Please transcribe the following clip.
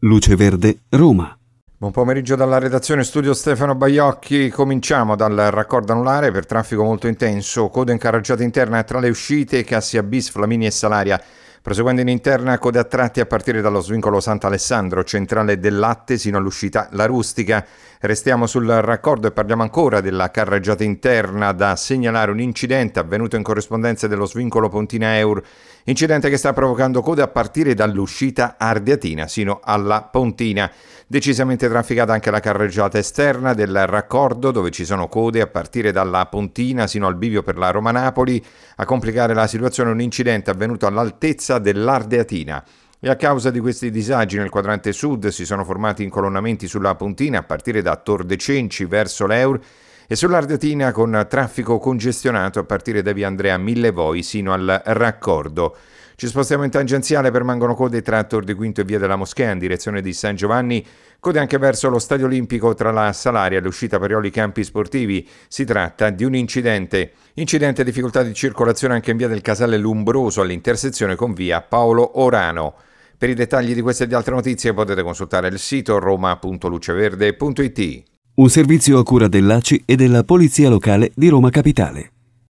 Luce Verde, Roma. Buon pomeriggio dalla redazione studio Stefano Baiocchi. Cominciamo dal raccordo anulare per traffico molto intenso, coda in carreggiata interna tra le uscite Cassia Bis, Flaminia e Salaria. Proseguendo in interna, code a tratti a partire dallo svincolo Sant'Alessandro, centrale del Latte, sino all'uscita La Rustica. Restiamo sul raccordo e parliamo ancora della carreggiata interna. Da segnalare un incidente avvenuto in corrispondenza dello svincolo Pontina Eur, incidente che sta provocando code a partire dall'uscita Ardeatina sino alla Pontina. Decisamente trafficata anche la carreggiata esterna del raccordo, dove ci sono code a partire dalla Pontina sino al bivio per la Roma-Napoli. A complicare la situazione un incidente avvenuto all'altezza dell'Ardeatina. E a causa di questi disagi nel quadrante sud si sono formati incolonnamenti sulla Pontina a partire da Tor de Cenci verso l'Eur e sull'Ardeatina con traffico congestionato a partire da via Andrea Millevoi sino al raccordo. Ci spostiamo in tangenziale, permangono code tra Tor di Quinto e via della Moschea in direzione di San Giovanni, code anche verso lo Stadio Olimpico tra la Salaria e l'uscita Parioli Campi Sportivi. Si tratta di un incidente e difficoltà di circolazione anche in via del Casale Lumbroso all'intersezione con via Paolo Orano. Per i dettagli di queste e di altre notizie potete consultare il sito roma.luceverde.it. Un servizio a cura dell'ACI e della Polizia Locale di Roma Capitale.